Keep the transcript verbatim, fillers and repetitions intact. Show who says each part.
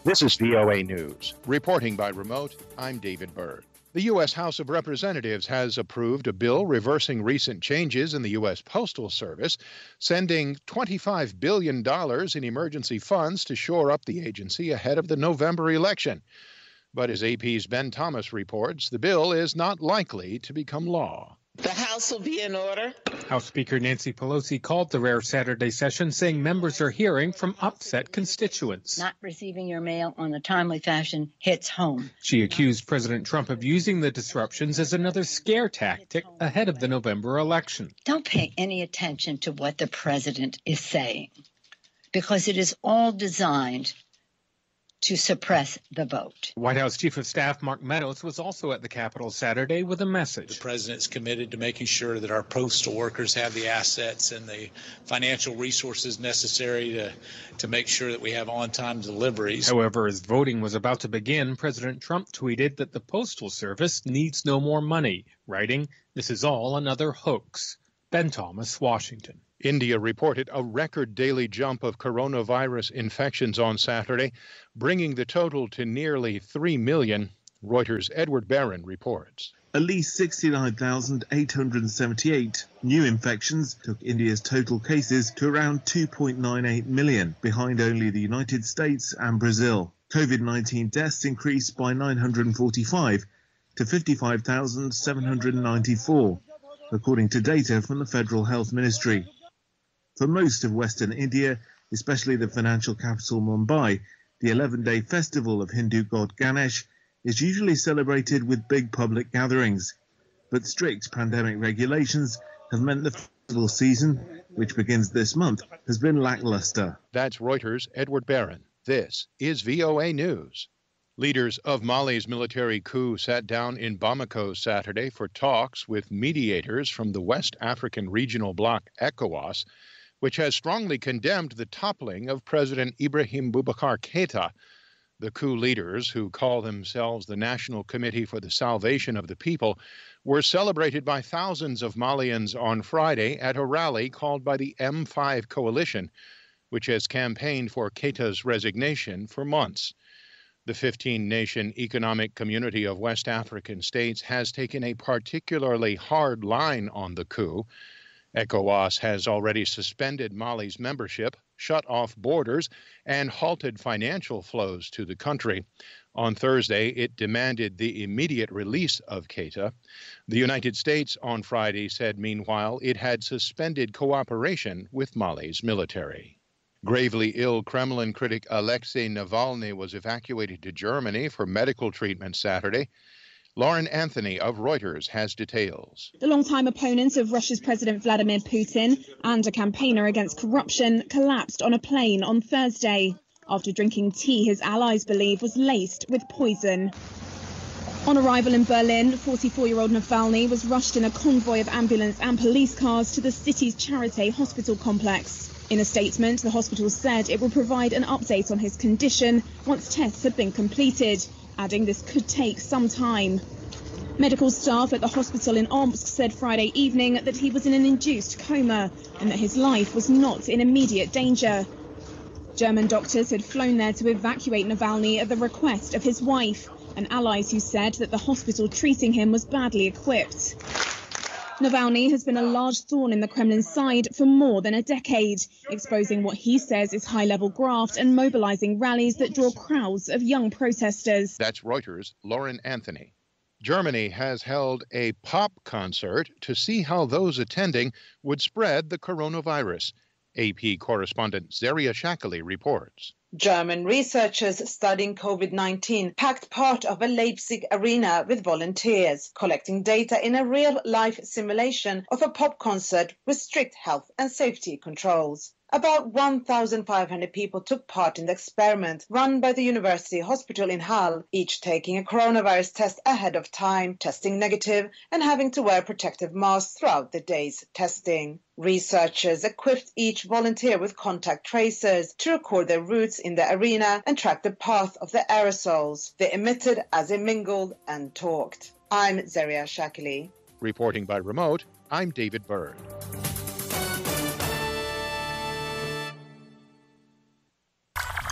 Speaker 1: This is V O A News. Reporting by remote, I'm David Byrd. The U S House of Representatives has approved a bill reversing recent changes in the U S Postal Service, sending twenty-five billion dollars in emergency funds to shore up the agency ahead of the November election. But as A P's Ben Thomas reports, the bill is not likely to become law.
Speaker 2: The House will be in order.
Speaker 3: House Speaker Nancy Pelosi called the rare Saturday session, saying members are hearing from upset constituents.
Speaker 4: Not receiving your mail on a timely fashion hits home.
Speaker 3: She accused President Trump of using the disruptions as another scare tactic ahead of the November election.
Speaker 4: Don't pay any attention to what the president is saying, because it is all designed to suppress the vote.
Speaker 3: White House Chief of Staff Mark Meadows was also at the Capitol Saturday with a message.
Speaker 5: The president's committed to making sure that our postal workers have the assets and the financial resources necessary to, to make sure that we have on-time deliveries.
Speaker 3: However, as voting was about to begin, President Trump tweeted that the Postal Service needs no more money, writing, "This is all another hoax." Ben Thomas, Washington.
Speaker 1: India reported a record daily jump of coronavirus infections on Saturday, bringing the total to nearly three million. Reuters' Edward Barron reports.
Speaker 6: At least sixty-nine thousand eight hundred seventy-eight new infections took India's total cases to around two point nine eight million, behind only the United States and Brazil. COVID nineteen deaths increased by nine hundred forty-five to fifty-five thousand seven hundred ninety-four, according to data from the Federal Health Ministry. For most of Western India, especially the financial capital Mumbai, the eleven-day festival of Hindu god Ganesh is usually celebrated with big public gatherings. But strict pandemic regulations have meant the festival season, which begins this month, has been lackluster.
Speaker 1: That's Reuters' Edward Barron. This is V O A News. Leaders of Mali's military coup sat down in Bamako Saturday for talks with mediators from the West African regional bloc ECOWAS, which has strongly condemned the toppling of President Ibrahim Boubacar Keïta. The coup leaders, who call themselves the National Committee for the Salvation of the People, were celebrated by thousands of Malians on Friday at a rally called by the M five Coalition, which has campaigned for Keïta's resignation for months. The fifteen-nation Economic Community of West African States has taken a particularly hard line on the coup. ECOWAS has already suspended Mali's membership, shut off borders, and halted financial flows to the country. On Thursday, it demanded the immediate release of Keïta. The United States on Friday said, meanwhile, it had suspended cooperation with Mali's military. Gravely ill Kremlin critic Alexei Navalny was evacuated to Germany for medical treatment Saturday. Lauren Anthony of Reuters has details.
Speaker 7: The longtime opponent of Russia's President Vladimir Putin and a campaigner against corruption collapsed on a plane on Thursday after drinking tea his allies believe was laced with poison. On arrival in Berlin, forty-four-year-old Navalny was rushed in a convoy of ambulance and police cars to the city's Charité hospital complex. In a statement, the hospital said it will provide an update on his condition once tests have been completed, adding this could take some time. Medical staff at the hospital in Omsk said Friday evening that he was in an induced coma and that his life was not in immediate danger. German doctors had flown there to evacuate Navalny at the request of his wife and allies who said that the hospital treating him was badly equipped. Navalny has been a large thorn in the Kremlin's side for more than a decade, exposing what he says is high-level graft and mobilizing rallies that draw crowds of young protesters.
Speaker 1: That's Reuters' Lauren Anthony. Germany has held a pop concert to see how those attending would spread the coronavirus. A P correspondent Zeria Shakali reports.
Speaker 8: German researchers studying COVID nineteen packed part of a Leipzig arena with volunteers, collecting data in a real-life simulation of a pop concert with strict health and safety controls. About one thousand five hundred people took part in the experiment run by the University Hospital in Halle, each taking a coronavirus test ahead of time, testing negative, and having to wear protective masks throughout the day's testing. Researchers equipped each volunteer with contact tracers to record their routes in the arena and track the path of the aerosols they emitted as they mingled and talked. I'm Zeria Shakili.
Speaker 1: Reporting by remote, I'm David Byrd.